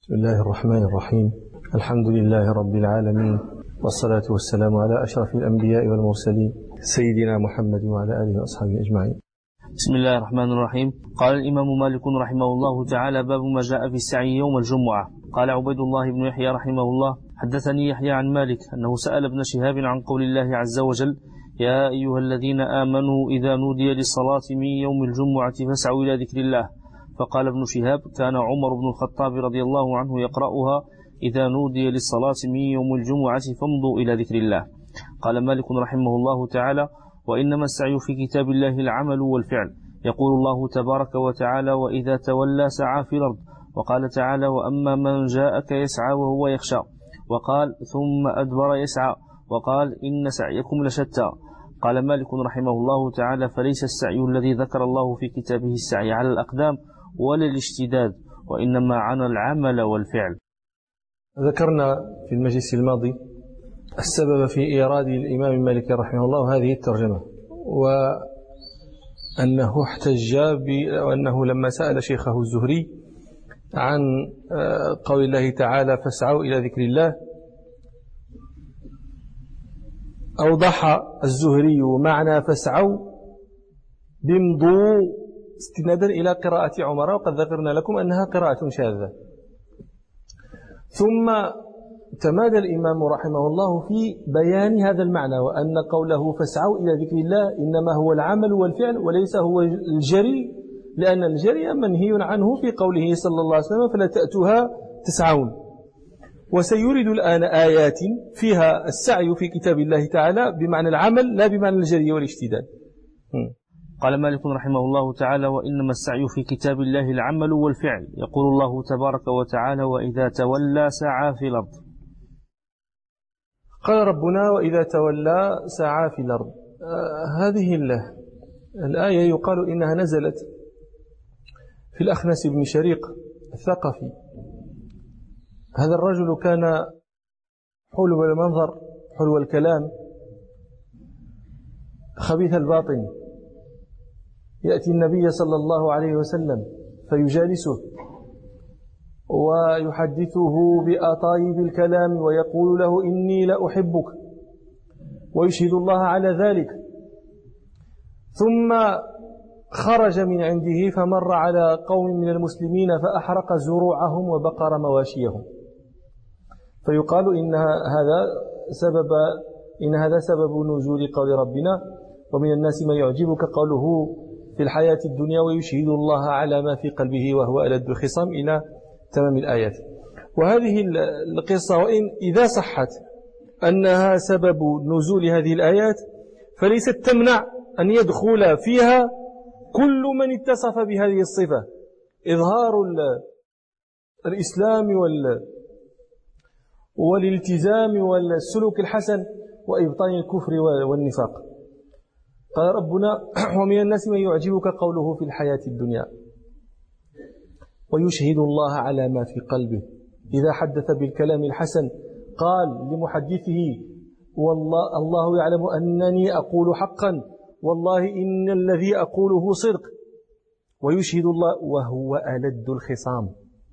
بسم الله الرحمن الرحيم. الحمد لله رب العالمين، والصلاة والسلام على أشرف الأنبياء والمرسلين سيدنا محمد وعلى آله وأصحابه أجمعين. بسم الله الرحمن الرحيم. قال الإمام مالك رحمه الله تعالى: باب ما جاء في السعي يوم الجمعة. قال عبيد الله بن يحيى رحمه الله: حدثني يحيى عن مالك أنه سأل ابن شهاب عن قول الله عز وجل: يا أيها الذين آمنوا إذا نودي للصلاة من يوم الجمعة فاسعوا إلى ذكر الله. فقال ابن شهاب: كان عمر بن الخطاب رضي الله عنه يقرأها: إذا نودي للصلاة من يوم الجمعة فامضوا إلى ذكر الله. قال مالك رحمه الله تعالى: وإنما السعي في كتاب الله العمل والفعل. يقول الله تبارك وتعالى: وإذا تولى سعى في الأرض. وقال تعالى: وأما من جاءك يسعى وهو يخشى. وقال: ثم أدبر يسعى. وقال: إن سعيكم لشتى. قال مالك رحمه الله تعالى: فليس السعي الذي ذكر الله في كتابه السعي على الأقدام ولا الاشتداد، وإنما عن العمل والفعل. ذكرنا في المجلس الماضي السبب في إيراد الإمام مالك رحمه الله هذه الترجمة، وأنه احتج بأنه لما سأل شيخه الزهري عن قول الله تعالى: فاسعوا إلى ذكر الله، أوضح الزهري معنى فاسعوا بامضوا استنادا إلى قراءة عمر، وقد ذكرنا لكم أنها قراءة شاذة. ثم تمادى الإمام رحمه الله في بيان هذا المعنى، وأن قوله فاسعوا إلى ذكر الله إنما هو العمل والفعل وليس هو الجري، لأن الجري منهي عنه في قوله صلى الله عليه وسلم: فلا تأتوها تسعون. وسيريد الآن آيات فيها السعي في كتاب الله تعالى بمعنى العمل لا بمعنى الجري والاشتداد. قال مالك رحمه الله تعالى: وإنما السعي في كتاب الله العمل والفعل. يقول الله تبارك وتعالى: وإذا تولى سعى في الأرض. قال ربنا: وإذا تولى سعى في الأرض. هذه الآية يقال إنها نزلت في الأخنس بن شريق الثقفي. هذا الرجل كان حلو المنظر، حلو الكلام، خبيث الباطن. يأتي النبي صلى الله عليه وسلم فيجالسه ويحدثه بأطايب الكلام ويقول له: إني لأحبك، ويشهد الله على ذلك. ثم خرج من عنده فمر على قوم من المسلمين فأحرق زروعهم وبقر مواشيهم، فيقال إن هذا سبب نزول قول ربنا: ومن الناس من يعجبك قوله في الحياة الدنيا ويشهد الله على ما في قلبه وهو ألد الخصام، إلى تمام الآيات. وهذه القصة وإن إذا صحت أنها سبب نزول هذه الآيات، فليست تمنع أن يدخل فيها كل من اتصف بهذه الصفة: إظهار الإسلام والالتزام والسلوك الحسن، وإبطان الكفر والنفاق. قال ربنا: ومن الناس من يعجبك قوله في الحياة الدنيا ويشهد الله على ما في قلبه. إذا حدث بالكلام الحسن قال لمحدثه: والله الله يعلم أنني أقول حقا، والله إن الذي أقوله صدق. ويشهد الله وهو ألد الخصام،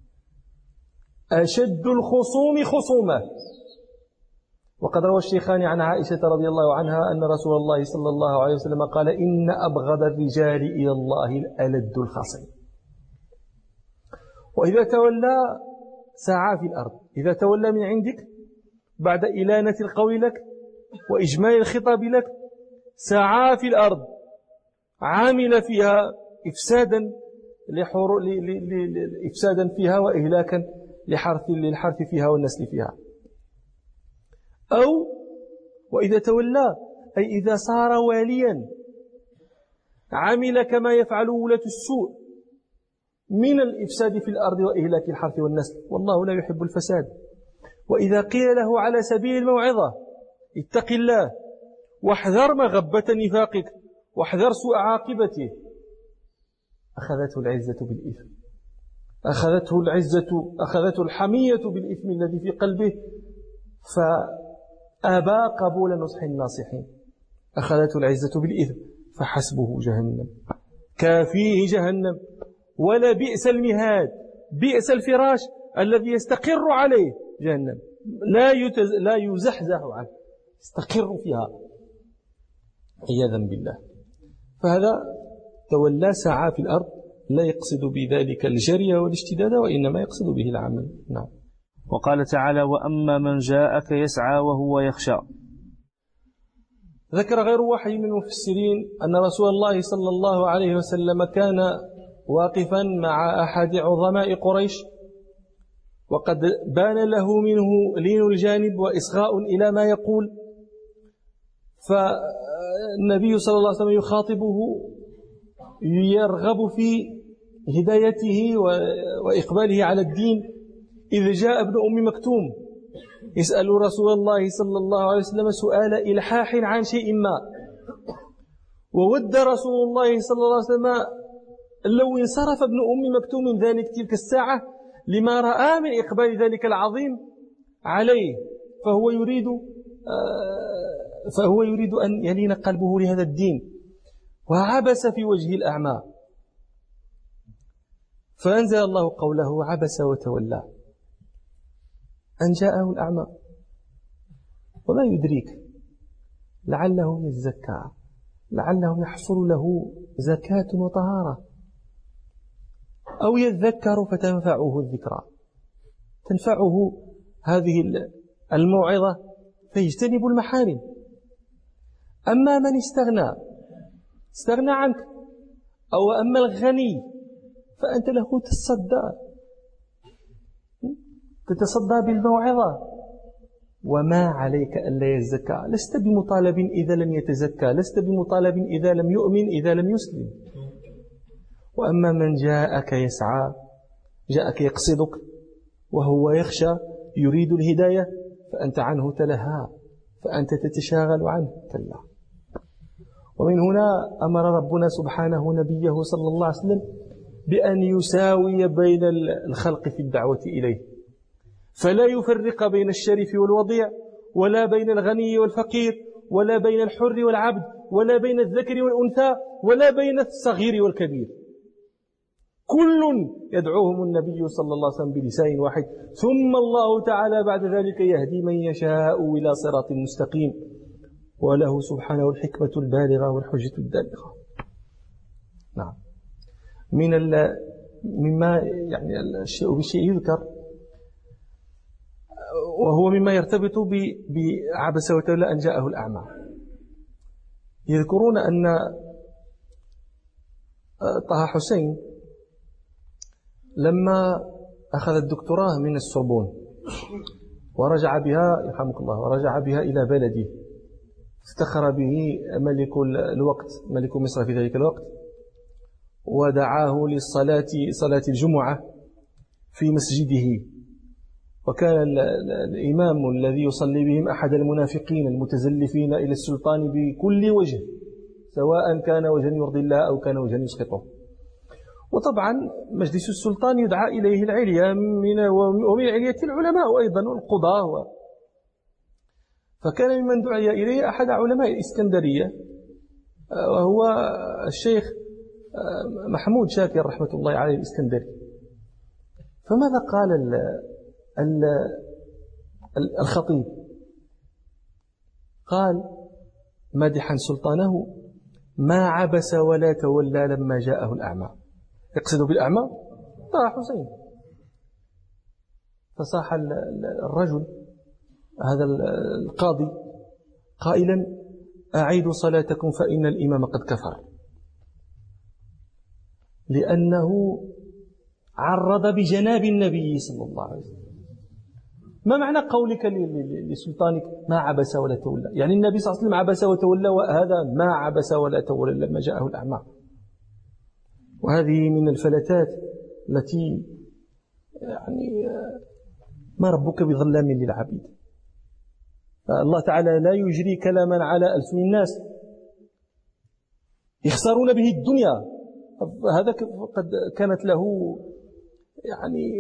أشد الخصوم خصومة. وقد روى الشيخان عن عائشة رضي الله عنها أن رسول الله صلى الله عليه وسلم قال: إن أبغض الرجال إلى الله الألد الخصيم. وإذا تولى سعى في الأرض. إذا تولى من عندك بعد إلانة القول لك وإجمال الخطاب لك، سعى في الأرض، عامل فيها إفسادا إفسادا فيها وإهلاكا للحرث فيها والنسل فيها. أو وإذا تولى أي إذا صار واليا، عمل كما يفعل ولاة السوء من الإفساد في الأرض وإهلاك الحرث والنسل، والله لا يحب الفساد. وإذا قيل له على سبيل الموعظة: اتق الله واحذر مغبة نفاقك واحذر سوء عاقبته، أخذته العزة بالإثم، أخذته الحمية بالإثم الذي في قلبه، فأبى قبول نصح الناصحين. أخذته العزة بالإثم فحسبه جهنم، كافيه جهنم، ولا بئس المهاد، بئس الفراش الذي يستقر عليه جهنم، لا يزحزح عنه، يستقر فيها عياذا بالله. فهذا تولى سعى في الأرض، لا يقصد بذلك الجري والاشتداد، وإنما يقصد به العمل. نعم. وقال تعالى: وأما من جاءك يسعى وهو يخشى. ذكر غير واحد من المفسرين أن رسول الله صلى الله عليه وسلم كان واقفا مع أحد عظماء قريش، وقد بان له منه لين الجانب وإصغاء إلى ما يقول، فالنبي صلى الله عليه وسلم يخاطبه يرغب في هدايته وإقباله على الدين، إذ جاء ابن أم مكتوم يسأل رسول الله صلى الله عليه وسلم سؤال إلحاح عن شيء ما، وود رسول الله صلى الله عليه وسلم لو انصرف ابن أم مكتوم من تلك الساعة لما رأى من إقبال ذلك العظيم عليه، فهو يريد أن يلين قلبه لهذا الدين، وعبس في وجه الأعمى، فأنزل الله قوله: عبس وتولى أن جاءه الأعمى. وما يدريك لعله يزكى، لعله يحصل له زكاة وطهارة، أو يذكر فتنفعه الذكرى، تنفعه هذه الموعظة فيجتنب المحارم. أما من استغنى عنك، أو أما الغني فأنت له تتصدى بالموعظة، وما عليك ألا يزكى. لست بمطالب إذا لم يتزكى، لست بمطالب إذا لم يؤمن، إذا لم يسلم. وأما من جاءك يسعى، جاءك يقصدك وهو يخشى يريد الهداية، فأنت عنه تلهى، فأنت تتشاغل عنه. كلا. ومن هنا أمر ربنا سبحانه نبيه صلى الله عليه وسلم بأن يساوي بين الخلق في الدعوة إليه، فلا يفرق بين الشريف والوضيع، ولا بين الغني والفقير، ولا بين الحر والعبد، ولا بين الذكر والأنثى، ولا بين الصغير والكبير. كل يدعوهم النبي صلى الله عليه وسلم بلسان واحد، ثم الله تعالى بعد ذلك يهدي من يشاء إلى صراط مستقيم، وله سبحانه الحكمة البالغة والحجة الدالغة. نعم. مما يعني الشيء بالشيء يذكر، وهو مما يرتبط بعبس وتولى أن جاءه الأعمى. يذكرون أن طه حسين لما أخذ الدكتوراه من السوربون ورجع بها يرحمك الله، ورجع بها إلى بلده، افتخر به ملك الوقت، ملك مصر في ذلك الوقت، ودعاه صلاة الجمعة في مسجده، وكان الإمام الذي يصلي بهم أحد المنافقين المتزلفين إلى السلطان بكل وجه، سواء كان وجها يرضي الله أو كان وجها يسقطه. وطبعا مجلس السلطان يدعى إليه العليا ومن علية العلماء أيضا والقضاة. فكان ممن دعي إليه أحد علماء الإسكندرية، وهو الشيخ محمود شاكر رحمة الله عليه الإسكندري. فماذا قال الخطيب؟ قال مادحا سلطانه: ما عبس ولا تولى لما جاءه الأعمى. يقصد بالأعمى طه حسين. فصاح الرجل هذا القاضي قائلا: أعيدوا صلاتكم فإن الإمام قد كفر، لأنه عرض بجناب النبي صلى الله عليه وسلم. ما معنى قولك لسلطانك ما عبس ولا تولى؟ يعني النبي صلى الله عليه وسلم عبس وتولى، وهذا ما عبس ولا تولى لما جاءه الأعمى. وهذه من الفلتات التي يعني ما ربك بظلام للعبيد. الله تعالى لا يجري كلاما على ألسن الناس يخسرون به الدنيا. هذا قد كانت له يعني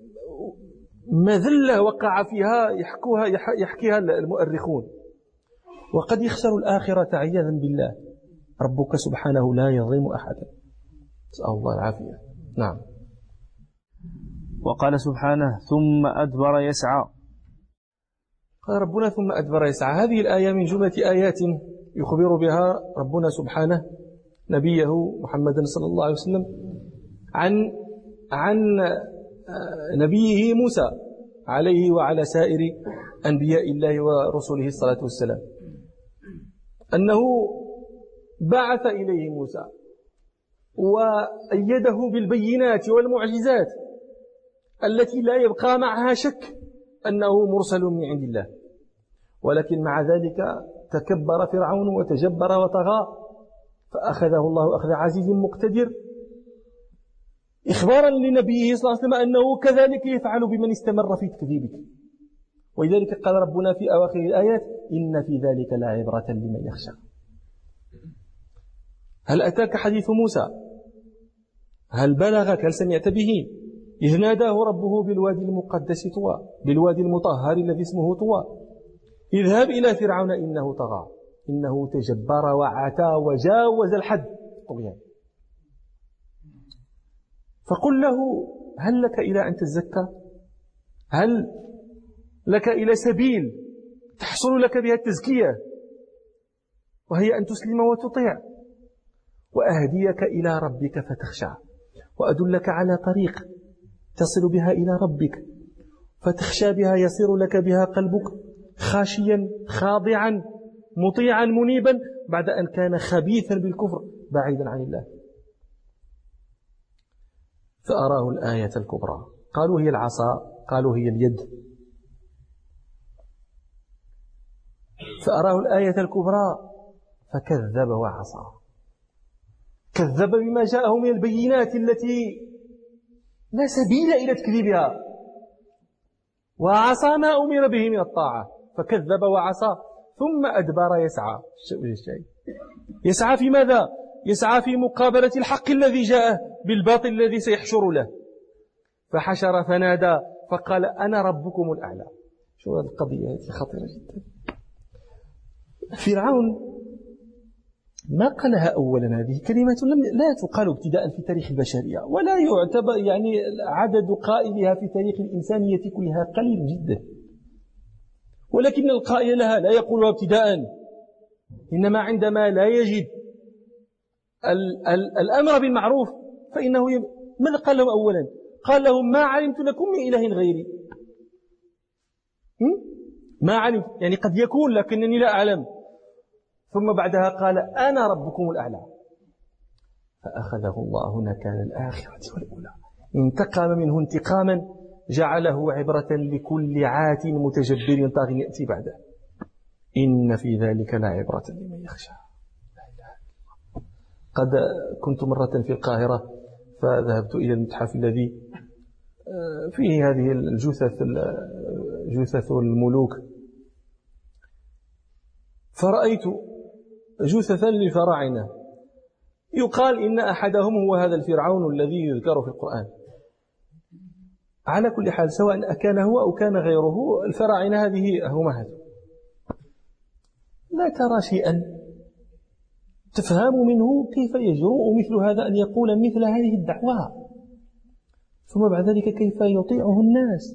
مذلة وقع فيها يحكيها المؤرخون، وقد يخسر الآخرة عياذا بالله. ربك سبحانه لا يظلم أحدا، نسأل الله العافية. نعم. وقال سبحانه ثم أدبر يسعى. قال ربنا ثم أدبر يسعى. هذه الآية من جملة آيات يخبر بها ربنا سبحانه نبيه محمدا صلى الله عليه وسلم عن نبيه موسى عليه وعلى سائر أنبياء الله ورسله الصلاة والسلام، أنه بعث إليه موسى وأيده بالبينات والمعجزات التي لا يبقى معها شك أنه مرسل من عند الله، ولكن مع ذلك تكبر فرعون وتجبر وطغى فأخذه الله أخذ عزيز مقتدر، إخبارا لنبيه صلى الله عليه وسلم أنه كذلك يفعل بمن استمر في تكذيبك. ولذلك قال ربنا في أواخر الآيات إن في ذلك لعبرة لمن يخشى. هل أتاك حديث موسى؟ هل بلغك؟ هل سمعت به؟ إذ ناداه ربه بالوادي المقدس طوى، بالوادي المطهر الذي اسمه طوى، اذهب إلى فرعون إنه طغى إنه تجبر وعتى وجاوز الحد طغيان. فقل له هل لك إلى أن تزكى؟ هل لك إلى سبيل تحصل لك بها التزكية، وهي أن تسلم وتطيع، وأهديك إلى ربك فتخشى، وأدلك على طريق تصل بها إلى ربك فتخشى بها، يصير لك بها قلبك خاشيا خاضعا مطيعا منيبا بعد أن كان خبيثا بالكفر بعيدا عن الله. فأراه الآية الكبرى، قالوا هي العصا، قالوا هي اليد. فأراه الآية الكبرى فكذب وعصى، كذب بما جاءه من البينات التي لا سبيل إلى تكذيبها، وعصى ما أمر به من الطاعة فكذب وعصى ثم أدبر يسعى. يسعى في ماذا؟ يسعى في مقابلة الحق الذي جاءه بالباطل الذي سيحشر له. فحشر فنادى فقال أنا ربكم الأعلى. شو هذه القضية؟ هذه خطيرة جدا. فرعون ما قالها أولا، هذه كلمة لا تقال ابتداء في تاريخ البشرية، ولا يعتبر يعني عدد قائلها في تاريخ الإنسانية كلها قليل جدا، ولكن القائل لها لا يقولها ابتداء، إنما عندما لا يجد الأمر بالمعروف فإنه ماذا قال لهم أولا؟ قال لهم ما علمت لكم من إله غيري. ما علمت يعني قد يكون لكنني لا أعلم. ثم بعدها قال أنا ربكم الأعلى. فأخذه الله نكال الآخرة والأولى، انتقم منه انتقاما جعله عبرة لكل عات متجبر طاغ يأتي بعده. إن في ذلك لعبرة لمن يخشى. قد كنت مرة في القاهرة فذهبت إلى المتحف الذي فيه هذه جثث الملوك، فرأيت جثثا للفراعنة يقال إن أحدهم هو هذا الفرعون الذي يذكر في القرآن. على كل حال سواء أكان هو أو كان غيره، الفراعنة هذه هم هذا. لا ترى شيئا تفهم منه كيف يجرؤ مثل هذا أن يقول مثل هذه الدعوة، ثم بعد ذلك كيف يطيعه الناس.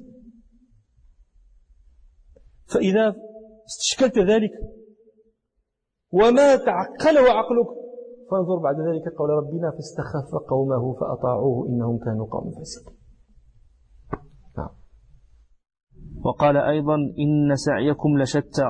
فإذا استشكلت ذلك وما تعقله عقلك فانظر بعد ذلك قول ربنا فاستخف قومه فأطاعوه إنهم كانوا قوم فاسقين. وقال أيضا إن سعيكم لشتى.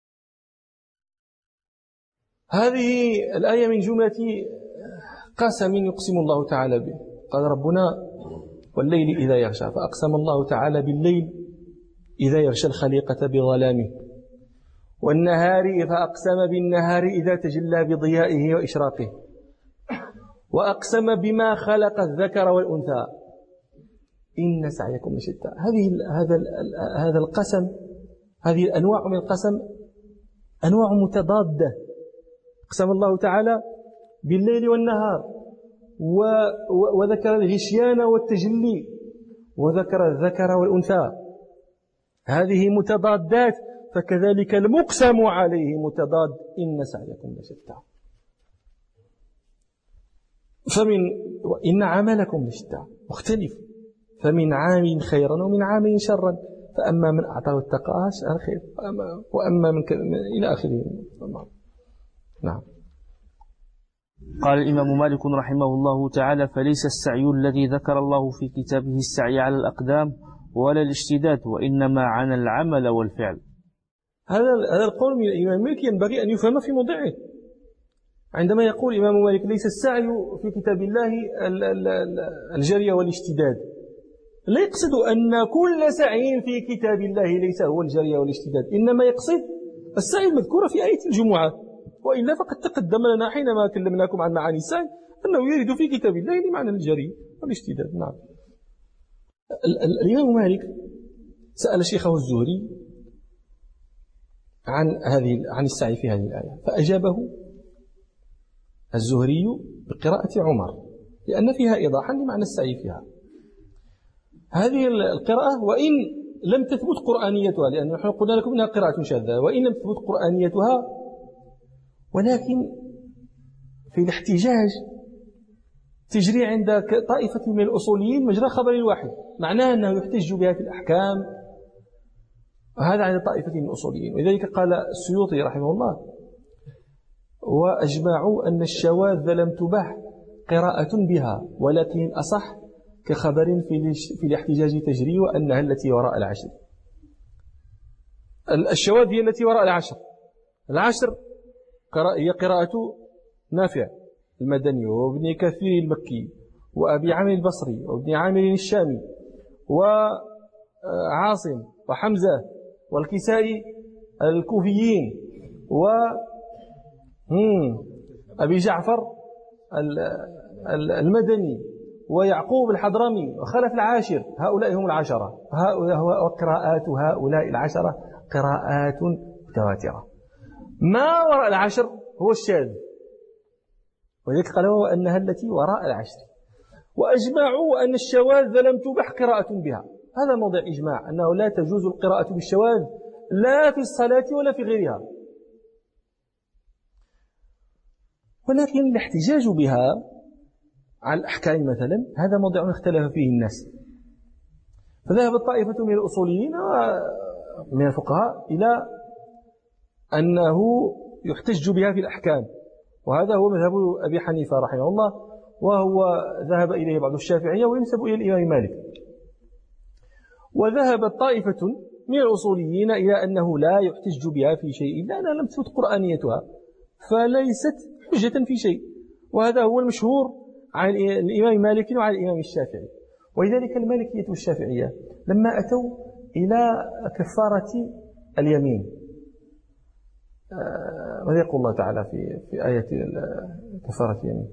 هذه الآية من جملة قسم يقسم الله تعالى به. قال ربنا والليل إذا يغشى، فأقسم الله تعالى بالليل إذا يغشى الخليقة بظلامه، والنهار فأقسم بالنهار إذا تجلى بضيائه وإشراقه، وأقسم بما خلق الذكر والأنثى إن سعيكم لشتى. هذا القسم، هذه الأنواع من القسم أنواع متضادة. أقسم الله تعالى بالليل والنهار، وذكر الغشيان والتجلي، وذكر الذكر والأنثى، هذه متضادات، فكذلك المقسم عليه متضاد إن سعيكم لشتى. فمن إن عملكم لشتى مختلف، فمن عام خيرا ومن عام شرا، فأما من أعطاه واتقى شاء خير وأما من إلى آخره. نعم. قال الإمام مالك رحمه الله تعالى: فليس السعي الذي ذكر الله في كتابه السعي على الأقدام ولا الاشتداد، وإنما عن العمل والفعل. هذا القول من الإمام مالك ينبغي أن يفهم في موضعه. عندما يقول الإمام مالك ليس السعي في كتاب الله الجري والاشتداد، لا يقصد أن كل سعي في كتاب الله ليس هو الجري والاشتداد، إنما يقصد السعي المذكور في آية الجمعة. وإلا فقد تقدم لنا حينما كلمناكم عن معاني السعي أنه يرد في كتاب الله لمعنى الجري والاشتداد. نعم. الإمام مالك سأل شيخه الزهري عن السعي في هذه الآية، فأجابه الزهري بقراءة عمر، لأن فيها إيضاحا لمعنى السعي فيها. هذه القراءة وإن لم تثبت قرآنيتها، لأن نحن قلنا لكم أنها قراءة شاذة، وإن لم تثبت قرآنيتها، ولكن في الاحتجاج تجري عند طائفة من الأصوليين مجرى خبر الواحد، معناه أنه يحتج بها في الأحكام، وهذا عند طائفة من الأصوليين. ولذلك قال السيوطي رحمه الله: وأجمعوا أن الشواذ لم تباح قراءة بها، ولكن أصح كخبر في الاحتجاج تجري، وأنها التي وراء العشر. الشواذ هي التي وراء العشر. العشر هي قراءة نافع المدني وابن كثير المكي وأبي عامر البصري وابن عامر الشامي وعاصم وحمزة والكسائي الكوفيين وأبي جعفر المدني ويعقوب الحضرمي وخلف العاشر. هؤلاء هم العشرة، وقراءات هؤلاء العشرة قراءات متواترة. ما وراء العشر هو الشاذ، ولذلك قالوا أنها التي وراء العشر. وأجمعوا أن الشواذ لم تبح قراءة بها، هذا موضع إجماع، أنه لا تجوز القراءة بالشواذ لا في الصلاة ولا في غيرها، ولكن الاحتجاج بها على الأحكام مثلا هذا موضع اختلف فيه الناس. فذهب الطائفة من الأصوليين ومن الفقهاء إلى أنه يحتج بها في الأحكام، وهذا هو مذهب أبي حنيفة رحمه الله، وهو ذهب إليه بعض الشافعية وينسب إلى الإمام مالك. وذهبت طائفة من الأصوليين إلى أنه لا يحتج بها في شيء لأنها لم تثبت قرآنيتها، فليست حجة في شيء، وهذا هو المشهور عن الإمام مالك وعن الإمام الشافعي. ولذلك المالكية والشافعية لما أتوا إلى كفارة اليمين، ماذا يقول الله تعالى في آية كفارة اليمين؟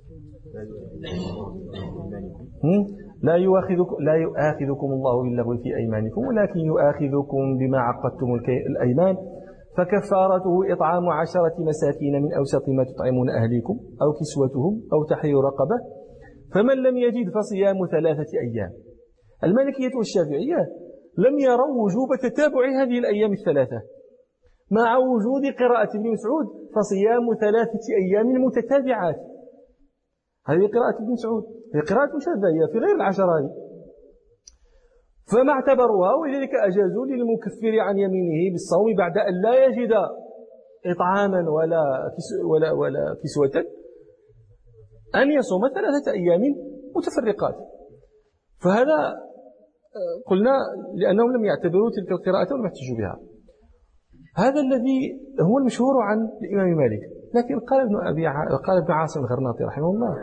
لا يؤاخذكم الله باللغو في أيمانكم، ولكن يؤاخذكم بما عقدتم الأيمان، فكفارته إطعام 10 مساكين من أوسط ما تطعمون أهليكم أو كسوتهم أو تحرير رقبة، فمن لم يجد فصيام 3 أيام. المالكية والشافعية لم يروا وجوب تتابع هذه الأيام الثلاثة مع وجود قراءة ابن مسعود فصيام 3 أيام متتابعات. هذه قراءة ابن مسعود، هي قراءة شاذة، هي في غير العشر هذه، فما اعتبروها، ولذلك أجازوا للمكفر عن يمينه بالصوم بعد أن لا يجد إطعاما ولا كسوة أن يصوم 3 أيام متفرقات. فهذا قلنا لأنهم لم يعتبروا تلك القراءة ولم يحتجوا بها. هذا الذي هو المشهور عن الإمام مالك. لكن قال ابن عاصم الغرناطي رحمه الله: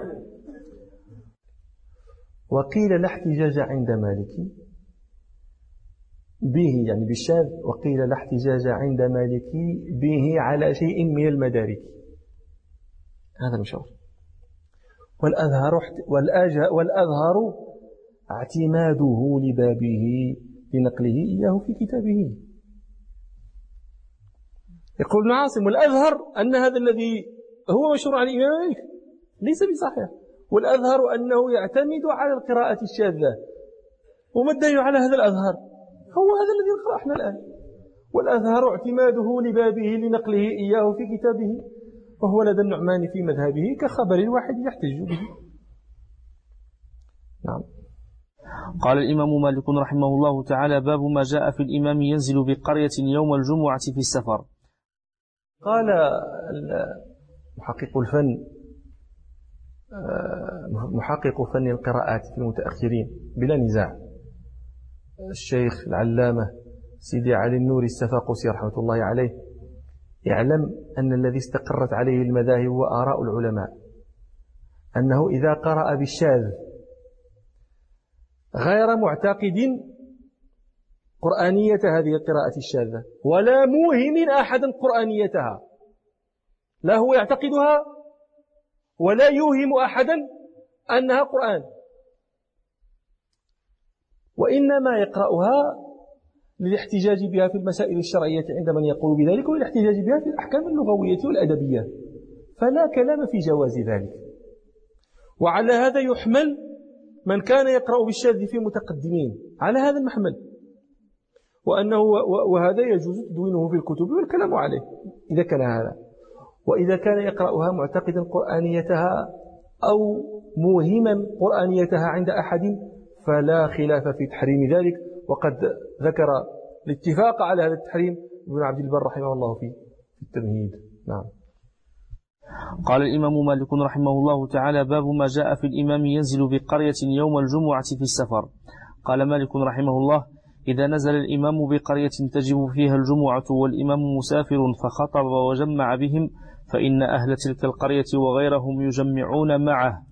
وقيل لا احتجاج عند مالك به، يعني بالشاذ، وقيل لا احتجاج عند مالك به على شيء من المدارك. هذا المشهور. والأظهر اعتماده لبابه لنقله إياه في كتابه. يقول ابن عاصم: والأظهر أن هذا الذي هو مشهور عن الإمام مالك ليس بصحيح، والأظهر أنه يعتمد على القراءة الشاذة. وما الدليل على هذا الأظهر؟ هو هذا الذي نقرأ احنا الآن: والأظهر اعتماده لبابه لنقله إياه في كتابه، وهو لدى النعمان في مذهبه كخبر الواحد يحتج به. نعم. قال الإمام مالك رحمه الله تعالى باب ما جاء في الإمام ينزل بقرية يوم الجمعة في السفر. قال محقق الفن محقق فن القراءات في المتأخرين بلا نزاع الشيخ العلامة سيدي علي النوري السفاقسي رحمة الله عليه يعلم أن الذي استقرت عليه المذاهب وآراء العلماء أنه إذا قرأ بالشاذ غير معتقد قرآنية هذه القراءة الشاذة ولا موهم أحدا قرآنيتها، لا هو يعتقدها ولا يوهم أحدا أنها قرآن، وإنما يقرأها للاحتجاج بها في المسائل الشرعية عند من يقول بذلك، والاحتجاج بها في الأحكام اللغوية والأدبية، فلا كلام في جواز ذلك. وعلى هذا يحمل من كان يقرأ بالشاذ في متقدمين على هذا المحمل، وهذا يجوز تدوينه في الكتب والكلام عليه إذا كان هذا. وإذا كان يقرأها معتقدا قرآنيتها أو موهما قرآنيتها عند أحد فلا خلاف في تحريم ذلك، وقد ذكر الاتفاق على هذا التحريم ابن عبد البر رحمه الله في التمهيد. نعم. قال الإمام مالك رحمه الله تعالى باب ما جاء في الإمام ينزل بقرية يوم الجمعة في السفر. قال مالك رحمه الله إذا نزل الإمام بقرية تجب فيها الجمعة والإمام مسافر فخطب وجمع بهم فإن أهل تلك القرية وغيرهم يجمعون معه.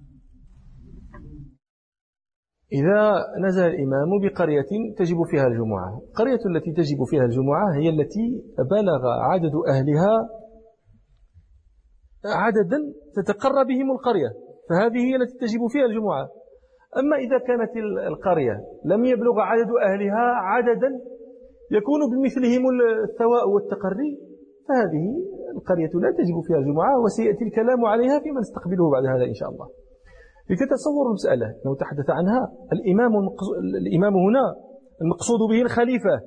إذا نزل الإمام بقرية تجب فيها الجمعة، القرية التي تجب فيها الجمعة هي التي بلغ عدد أهلها عددا تتقرى بهم القرية، فهذه هي التي تجب فيها الجمعة. أما إذا كانت القرية لم يبلغ عدد أهلها عددا يكون بمثلهم الثواء والتقري فهذه القرية لا تجب فيها الجمعة، وسيأتي الكلام عليها فيما نستقبله بعد هذا إن شاء الله. لتتصور المسألة لو تحدث عنها الإمام هنا المقصود به الخليفة.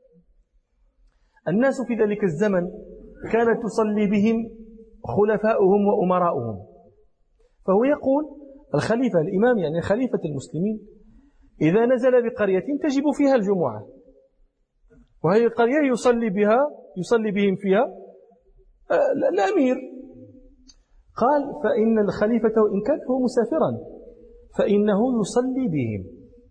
الناس في ذلك الزمن كانت تصلي بهم خلفاؤهم وأمراؤهم، فهو يقول الخليفة الإمام يعني خليفة المسلمين إذا نزل بقرية تجب فيها الجمعة، وهي القرية يصلي بهم فيها الأمير. قال فإن الخليفة وإن كان هو مسافرا فإنه يصلي بهم،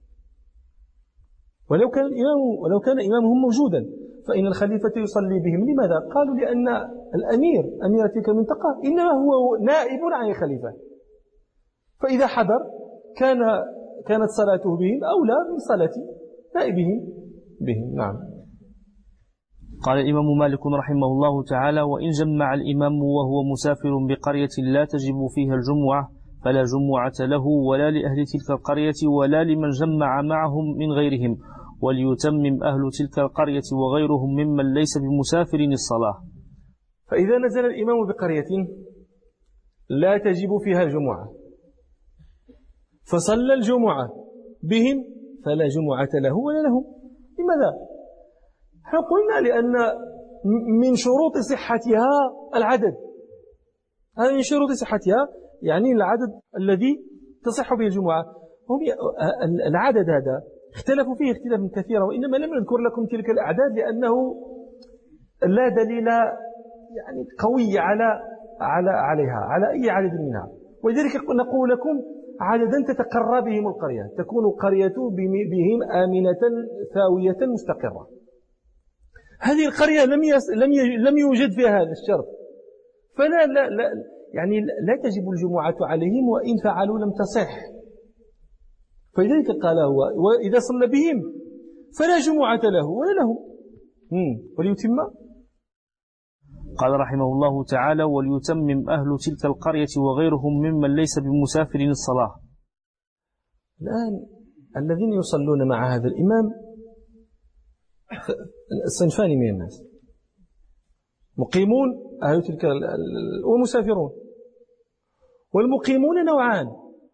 ولو كان إمامهم موجودا فإن الخليفة يصلي بهم. لماذا؟ قالوا لأن أمير تلك المنطقة إنما هو نائب عن الخليفة، فإذا حضر كانت صلاته بهم أولى من صلاة نائبهم بهم. نعم. قال الإمام مالك رحمه الله تعالى وإن جمع الإمام وهو مسافر بقرية لا تجب فيها الجمعة فلا جمعة له ولا لأهل تلك القرية ولا لمن جمع معهم من غيرهم، وليتمم أهل تلك القرية وغيرهم ممن ليس بمسافر الصلاة. فإذا نزل الإمام بقرية لا تجب فيها الجمعة فصلى الجمعة بهم فلا جمعة له ولا لهم. لماذا؟ احنا قلنا لأن من شروط صحتها العدد، هذا من شروط صحتها يعني العدد الذي تصح به الجمعة. هم العدد هذا اختلفوا فيه اختلافا كثيرا، وإنما لم نذكر لكم تلك الأعداد لأنه لا دليل يعني قوي عليها على أي عدد منها، ولذلك نقول لكم عددا تتقرى بهم القرية، تكون القرية بهم آمنة ثاوية مستقرة. هذه القرية لم يوجد فيها هذا الشرط، فلا يعني لا تجب الجمعة عليهم، وإن فعلوا لم تصح. فلذلك قال هو وإذا صلى بهم فلا جمعة له ولا لهم وليتم. قال رحمه الله تعالى وليتمم أهل تلك القرية وغيرهم ممن ليس بمسافر الصلاة. الآن الذين يصلون مع هذا الإمام صنفان من الناس، مقيمون أهل تلك ومسافرون. والمقيمون نوعان،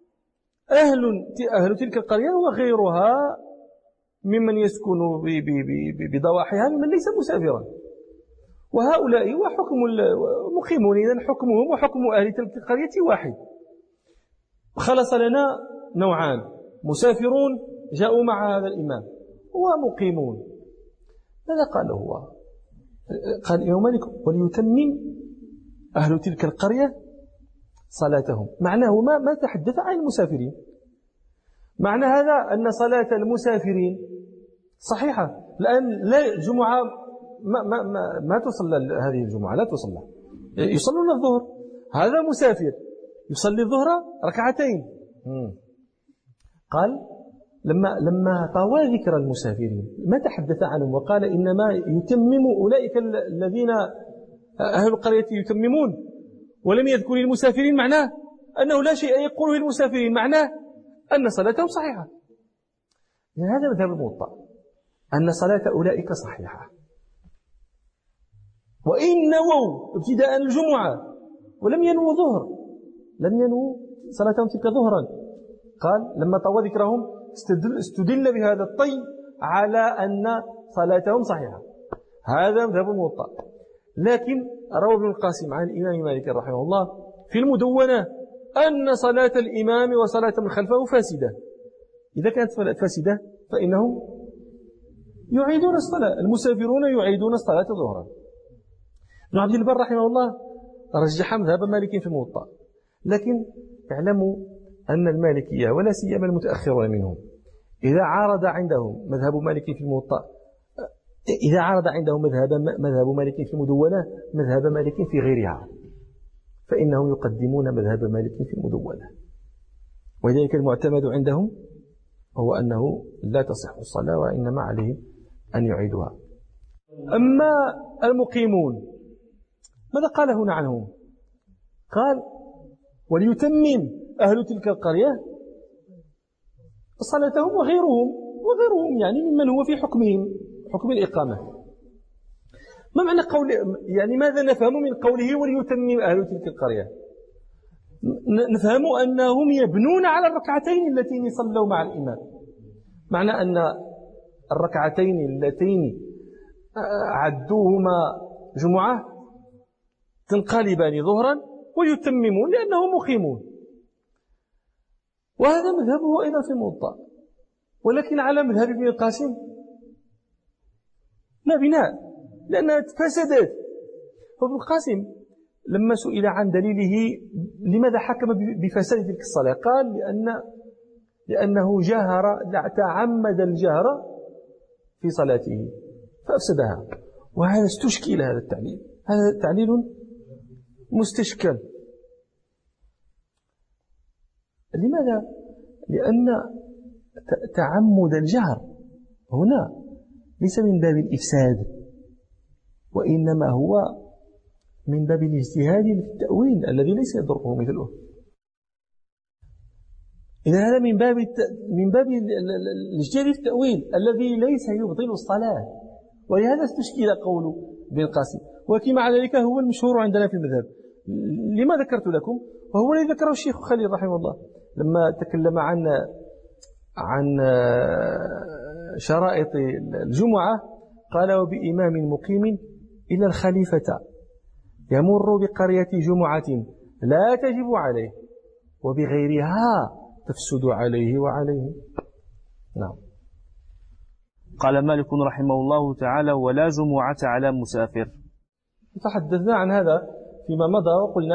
أهل تلك القرية وغيرها ممن يسكن بضواحيها ممن ليس مسافرا، وهؤلاء وحكم المقيمون إذن حكمهم وحكم أهل تلك القرية واحد. خلص لنا نوعان، مسافرون جاءوا مع هذا الإمام ومقيمون، ماذا قال هو؟ قال الإمام مالك وليتمم أهل تلك القرية صلاتهم. معناه ما تحدث عن المسافرين. معنى هذا أن صلاة المسافرين صحيحة، لأن لا جمعة ما تصلى هذه الجمعة، لا تصلى، يصلون الظهر. هذا مسافر يصلي الظهر ركعتين. قال لما طوى ذكر المسافرين ما تحدث عنهم وقال إنما يتمم أولئك الذين أهل القرية يتممون، ولم يذكر المسافرين، معناه أنه لا شيء يقوله المسافرين، معناه أن صلاتهم صحيحة. يعني هذا مذهب الموطأ، أن صلاة أولئك صحيحة، وإن نووا ابتداء الجمعة ولم ينووا ظهر، لم ينووا صلاتهم تلك ظهرا. قال لما طوى ذكرهم استدل بهذا الطي على أن صلاتهم صحيحة. هذا مذهب الموطأ. لكن روى ابن القاسم عن الإمام مالك رحمه الله في المدونة أن صلاة الإمام وصلاة من خلفه فاسدة. إذا كانت فاسدة فإنهم يعيدون الصلاة، المسافرون يعيدون الصلاة ظهرا. ابن عبد البر رحمه الله رجح مذهب مالك في الموطأ، لكن اعلموا أن المالكية ولا سيما المتأخرون منهم إذا عارض عندهم مذهب مالك في الموطأ، إذا عارض عندهم مذهب مالك في المدونة مذهب مالك في غيرها، فإنهم يقدمون مذهب مالك في المدونة. ولذلك المعتمد عندهم هو أنه لا تصح الصلاة وإنما عليه أن يعيدها. أما المقيمون ماذا قال هنا عنهم؟ قال وليتمم أهل تلك القرية صلاتهم وغيرهم يعني ممن هو في حكم الإقامة. ما معنى قول، يعني ماذا نفهم من قوله وليتمم أهل تلك القرية؟ نفهم أنهم يبنون على الركعتين اللتين صلوا مع الإمام. معنى أن الركعتين اللتين عدوهما جمعة تنقلبان ظهرا ويتممون لأنهم مقيمون. وهذا مذهبه أيضا في الموطأ، ولكن على مذهب ابن القاسم لا بناء، لأنها فسدت. فابن القاسم لما سئل عن دليله لماذا حكم بفساد تلك الصلاة قال لأنه تعمد الجهر في صلاته فأفسدها. وهذا استشكل، هذا التعليل، هذا تعليل مستشكل. لماذا؟ لأن تعمد الجهر هنا ليس من باب الإفساد، وإنما هو من باب الاجتهاد في التأويل الذي ليس يضره مثله. إذا هذا من باب الاجتهاد في التأويل الذي ليس يبطل الصلاة، ولهذا استشكل قول ابن القاسم. ولكن مع ذلك هو المشهور عندنا في المذهب. لما ذكرت لكم؟ وهو الذي ذكره الشيخ خليل رحمه الله لما تكلم عن شرائط الجمعة، قال وبإمام مقيم إلا الخليفة يمر بقرية جمعة لا تجب عليه وبغيرها تفسد عليه وعليه. نعم. قال مالك رحمه الله تعالى ولا جمعة على مسافر. تحدثنا عن هذا فيما مضى وقلنا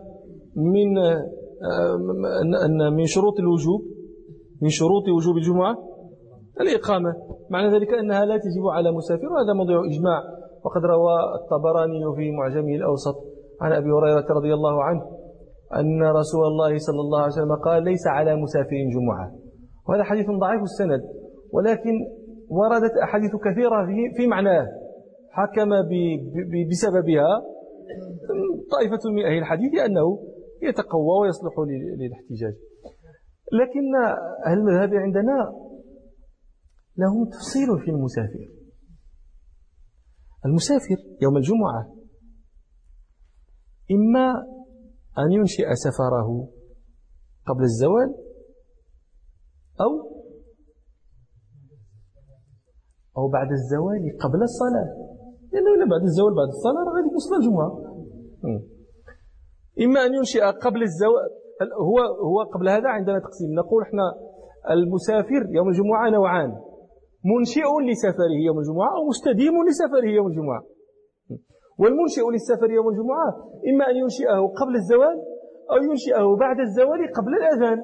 أن من شروط الوجوب، من شروط وجوب الجمعة الإقامة، معنى ذلك أنها لا تجب على مسافر، وهذا موضوع إجماع. وقد روى الطبراني في معجمه الأوسط عن أبي هريرة رضي الله عنه أن رسول الله صلى الله عليه وسلم قال ليس على مسافر جمعة. وهذا حديث ضعيف السند، ولكن وردت أحاديث كثيرة في معناه حكم بسببها طائفة من أهل الحديث أنه يتقوى ويصلح للاحتجاج. لكن أهل المذهب عندنا لهم تفصيل في المسافر. المسافر يوم الجمعة إما أن ينشئ سفره قبل الزوال أو بعد الزوال قبل الصلاة، لأنه بعد الزوال بعد الصلاة راه غادي يوصل الجمعة. إما أن ينشئ قبل الزوال، هو قبل هذا عندنا تقسيم، نقول احنا المسافر يوم الجمعة نوعان: منشئ لسفره يوم الجمعة أو مستديم لسفره يوم الجمعة. والمنشئ للسفر يوم الجمعة إما أن ينشئه قبل الزوال أو ينشئه بعد الزوال قبل الأذان.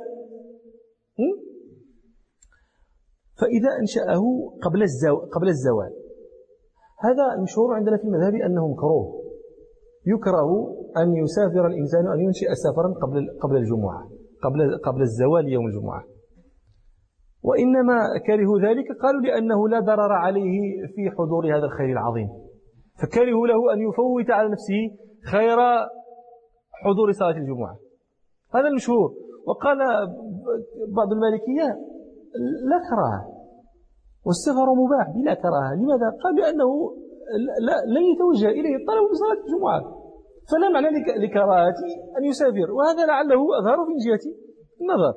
فإذا أنشأه قبل الزوال، هذا المشهور عندنا في المذهب أنه مكروه، يكره أن يسافر الإنسان أن ينشئ سفرا قبل الجمعة، قبل الزوال يوم الجمعة. وإنما كرهوا ذلك قالوا لأنه لا ضرر عليه في حضور هذا الخير العظيم، فكرهوا له أن يفوت على نفسه خير حضور صلاة الجمعة. هذا المشهور. وقال بعض المالكية لا كراهة والسفر مباح بلا كراهة. لماذا؟ قال لأنه لن يتوجه إليه الطلب بصلاة الجمعة، فلا معنى لكراهة أن يسافر، وهذا لعله أظهر من جهة النظر.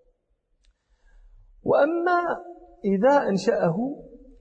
وأما إذا أنشأه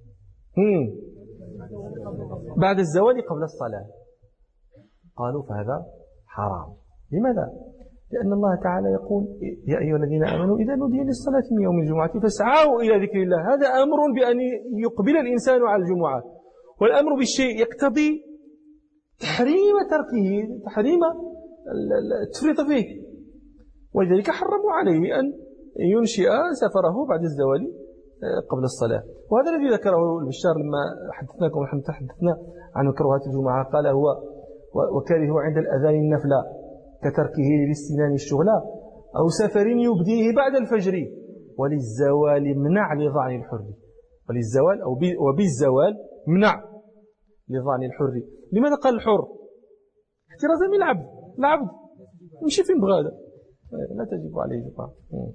بعد الزوال قبل الصلاة قالوا فهذا حرام. لماذا؟ لأن الله تعالى يقول: يا أيها الذين آمنوا إذا نودي للصلاة من يوم الجمعة فاسعوا إلى ذكر الله. هذا أمر بأن يقبل الإنسان على الجمعة، والأمر بالشيء يقتضي تحريم تركه، تحريم التفريط فيه، ولذلك حرموا عليه أن ينشئ سفره بعد الزوال قبل الصلاة. وهذا الذي ذكره البشار لما حدثنا عن مكروهات الجمعة، قال هو: وكره عند الأذان النفل كتركه للاستنان الشغلة أو سفر يبديه بعد الفجر، وللزوال منع لظعن الحر. وللزوال وبالزوال منع لظعن الحر. لماذا قال الحر؟ احترازا من العبد يمشي فين بغى، لا تجب عليه جمعة.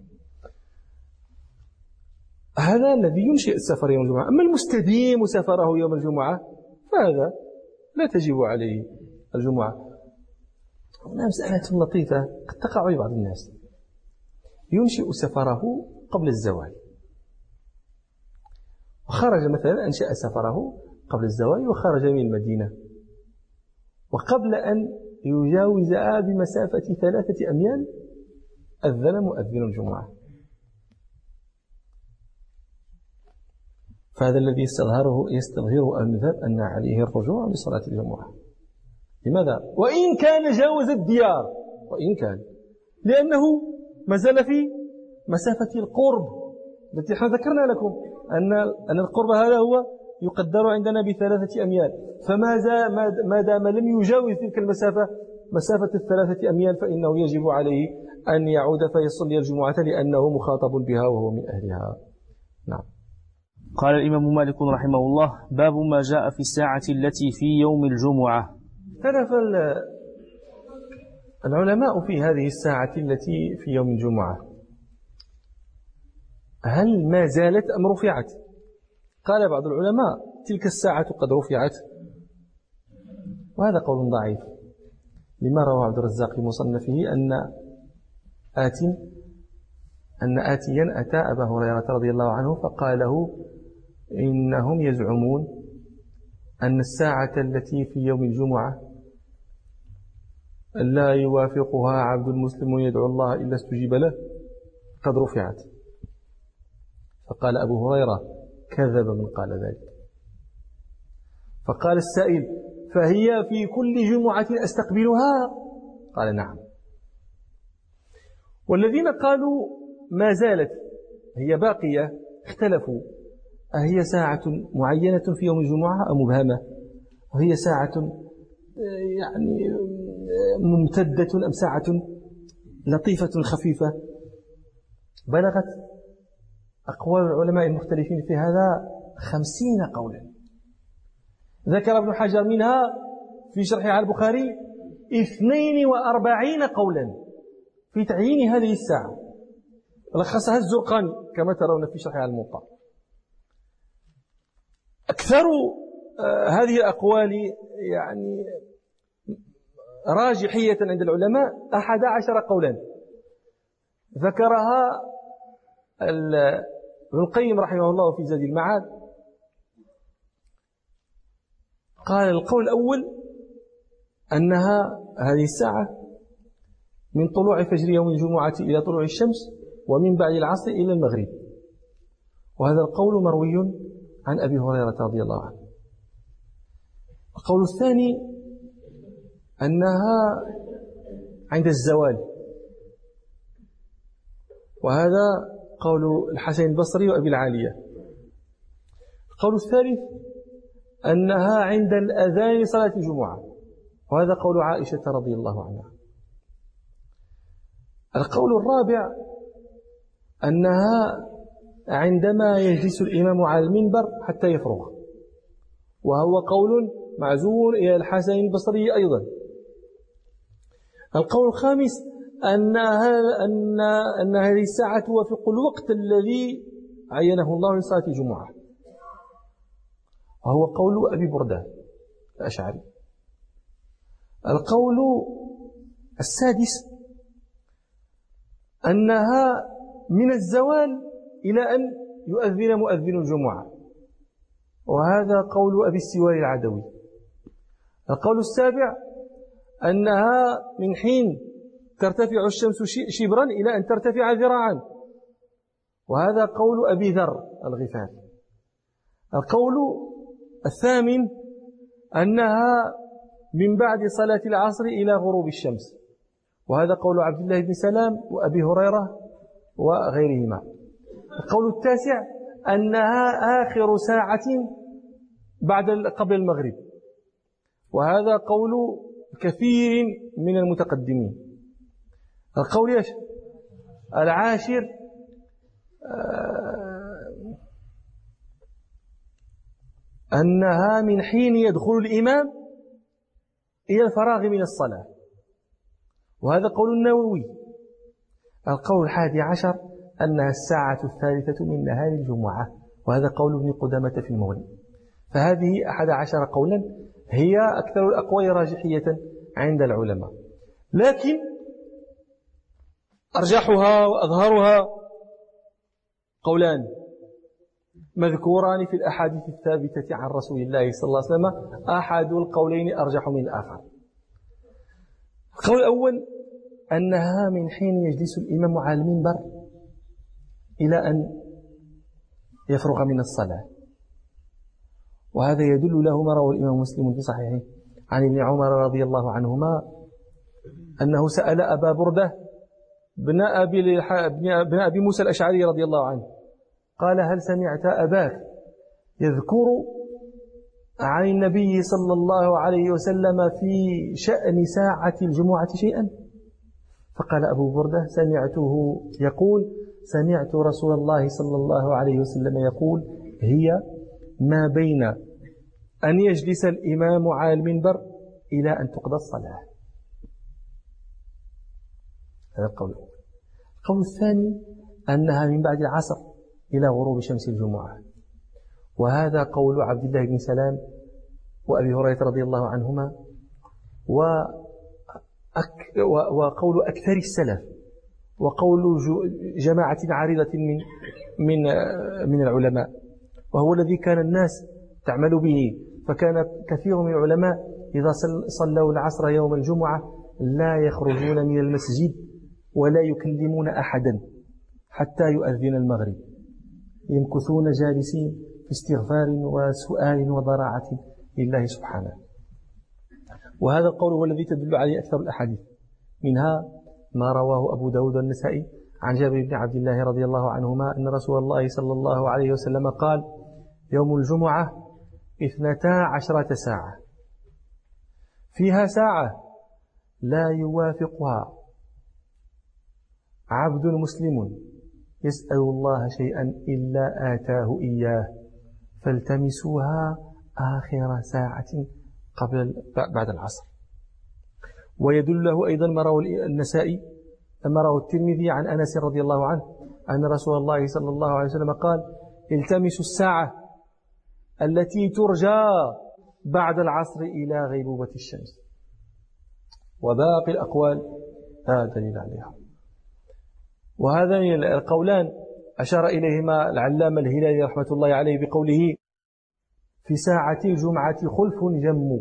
هذا الذي ينشئ السفر يوم الجمعة. أما المستديم سفره يوم الجمعة فهذا لا تجب عليه الجمعة. هنا مسألة لطيفة قد تقع لبعض الناس: ينشئ سفره قبل الزوال، وخرج مثلا أنشأ سفره قبل الزوال وخرج من المدينة، وقبل أن يجاوزها بمسافة 3 أميال أذن مؤذن الجمعة. فهذا الذي يستظهره المذهب أن عليه الرجوع لصلاة الجمعة. لماذا؟ وإن كان جاوز الديار، وإن كان، لأنه ما زال في مسافة القرب التي احنا ذكرنا لكم أن القرب هذا هو يقدر عندنا ب3 أميال، ما دام لم يجاوز تلك المسافة، مسافة 3 أميال، فإنه يجب عليه أن يعود فيصلي الجمعة لأنه مخاطب بها وهو من أهلها. نعم. قال الإمام مالك رحمه الله: باب ما جاء في الساعة التي في يوم الجمعة. اختلف العلماء في هذه الساعة التي في يوم الجمعة، هل ما زالت أم رفعت؟ قال بعض العلماء: تلك الساعة قد رفعت، وهذا قول ضعيف، لما روى عبد الرزاق في مصنفه أن آتيا أتى أبا هريرة رضي الله عنه فقال له: إنهم يزعمون أن الساعة التي في يوم الجمعة لا يوافقها عبد مسلم يدعو الله إلا استجيب له قد رفعت. فقال أبو هريرة: كذب من قال ذلك. فقال السائل: فهي في كل جمعة أستقبلها؟ قال: نعم. والذين قالوا ما زالت هي باقية اختلفوا: أهي ساعة معينة في يوم الجمعة أم مبهمة؟ وهي ساعة يعني ممتدة أم ساعة لطيفة خفيفة؟ بلغت أقوال العلماء المختلفين في هذا 50 قولا. ذكر ابن حجر منها في شرحه على البخاري 42 قولا في تعيين هذه الساعة، لخصها الزرقاني كما ترون في شرحه على الموطأ. أكثر هذه الأقوال يعني راجحية عند العلماء 11 قولا ذكرها ابن القيم رحمه الله في زاد المعاد. قال: القول الأول أنها هذه الساعة من طلوع فجر يوم الجمعة إلى طلوع الشمس ومن بعد العصر إلى المغرب. وهذا القول مروي عن أبي هريرة رضي الله عنه. القول الثاني أنها عند الزوال، وهذا قول الحسن البصري وأبي العالية. القول الثالث أنها عند الأذان لصلاة الجمعة، وهذا قول عائشة رضي الله عنها. القول الرابع أنها عندما يجلس الإمام على المنبر حتى يفرغ، وهو قول معزول إلى الحسن البصري أيضا. القول الخامس أن هذه الساعة توافق الوقت الذي عينه الله لصلاة الجمعة، وهو قول أبي بردة الأشعري. القول السادس أنها من الزوال إلى أن يؤذن مؤذن الجمعة، وهذا قول أبي السواري العدوي. القول السابع أنها من حين ترتفع الشمس شبرا إلى أن ترتفع ذراعا، وهذا قول أبي ذر الغفاري. القول الثامن أنها من بعد صلاة العصر إلى غروب الشمس، وهذا قول عبد الله بن سلام وأبي هريرة وغيرهما. القول التاسع أنها آخر ساعة قبل المغرب، وهذا قول كثير من المتقدمين. القول العاشر أنها من حين يدخل الإمام إلى الفراغ من الصلاة، وهذا قول النووي. القول 11 أنها الساعة الثالثة من نهار الجمعة، وهذا قول ابن قدامة في المغني. فهذه 11 قولا هي أكثر الأقوال راجحية عند العلماء، لكن أرجحها وأظهرها قولان مذكوران في الأحاديث الثابتة عن رسول الله صلى الله عليه وسلم، أحد القولين أرجح من الآخر. القول الأول أنها من حين يجلس الإمام على المنبر إلى أن يفرغ من الصلاة، وهذا يدل له ما رواه الإمام مسلم في صحيحه عن ابن عمر رضي الله عنهما أنه سأل أبا بردة بن أبي موسى الأشعري رضي الله عنه، قال: هل سمعت أباك يذكر عن النبي صلى الله عليه وسلم في شأن ساعة الجمعة شيئا؟ فقال أبو بردة: سمعته يقول: سمعت رسول الله صلى الله عليه وسلم يقول: هي ما بين أن يجلس الإمام على المنبر إلى أن تقضى الصلاة. هذا القول الأول. القول الثاني أنها من بعد العصر إلى غروب شمس الجمعة، وهذا قول عبد الله بن سلام وأبي هريرة رضي الله عنهما، وقول أكثر السلف، وقول جماعة عريضة من العلماء، وهو الذي كان الناس تعمل به. فكان كثير من العلماء إذا صلوا العصر يوم الجمعة لا يخرجون من المسجد ولا يكلمون أحدا حتى يؤذن المغرب، يمكثون جالسين في استغفار وسؤال وضراعة لله سبحانه. وهذا القول هو الذي تدل عليه أكثر الأحاديث، منها ما رواه أبو داود والنسائي عن جابر بن عبد الله رضي الله عنهما أن رسول الله صلى الله عليه وسلم قال: يوم الجمعة 12 ساعة، فيها ساعة لا يوافقها عبد مسلم يسأل الله شيئا إلا آتاه إياه، فالتمسوها آخر ساعة بعد العصر. ويدل له أيضا ما رواه النسائي ما رواه الترمذي عن أنس رضي الله عنه أن رسول الله صلى الله عليه وسلم قال: التمسوا الساعة التي ترجى بعد العصر إلى غيبوبة الشمس. وباقي الأقوال لا دليل عليها. وهذان القولان أشار إليهما العلامة الهلالي رحمة الله عليه بقوله: في ساعة الجمعة خلف جم،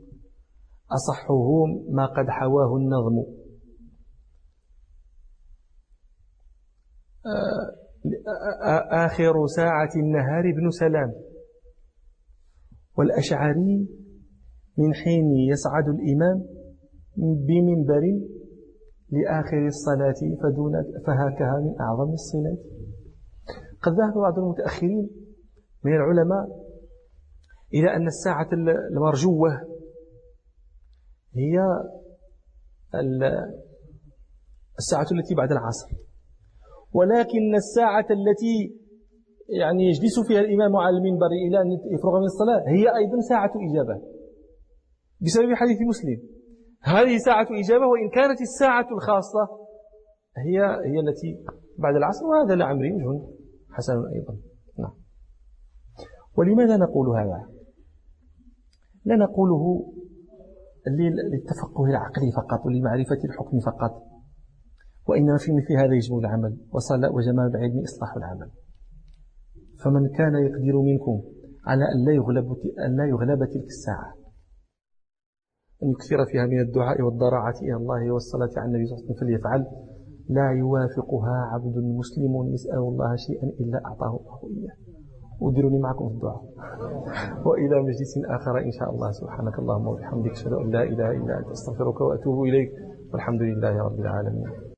أصحهم ما قد حواه النظم. آخر ساعة النهار ابن سلام. والأشعري من حين يصعد الإمام بمنبر لآخر الصلاة فهكها من أعظم الصلاة. قد ذهب بعض المتأخرين من العلماء إلى أن الساعة المرجوة هي الساعة التي بعد العصر، ولكن الساعة التي يعني يجلس فيها الإمام على المنبر إلى أن يفرغ من الصلاة هي أيضا ساعة إجابة بسبب حديث مسلم. هذه ساعة إجابة، وإن كانت الساعة الخاصة هي التي بعد العصر، وهذا لعمري وجه حسن أيضا. نعم. ولماذا نقول هذا؟ لا نقوله للتفقه العقلي فقط ولمعرفة الحكم فقط، وإنما في مثل هذا يجب العمل، وجمال العلم إصلاح العمل. فمن كان يقدر منكم على أن لا يغلب تلك الساعة أن يكثر فيها من الدعاء والضراعة إلى الله والصلاة على النبي صلى الله عليه وسلم فليفعل، لا يوافقها عبد مسلم يسأل الله شيئا إلا أعطاه الله إياه. وديروني معكم في الدعاء. وإلى مجلس آخر إن شاء الله. سبحانك اللهم وبحمدك أشهد أن لا إله إلا أنت أستغفرك وأتوب إليك، والحمد لله رب العالمين.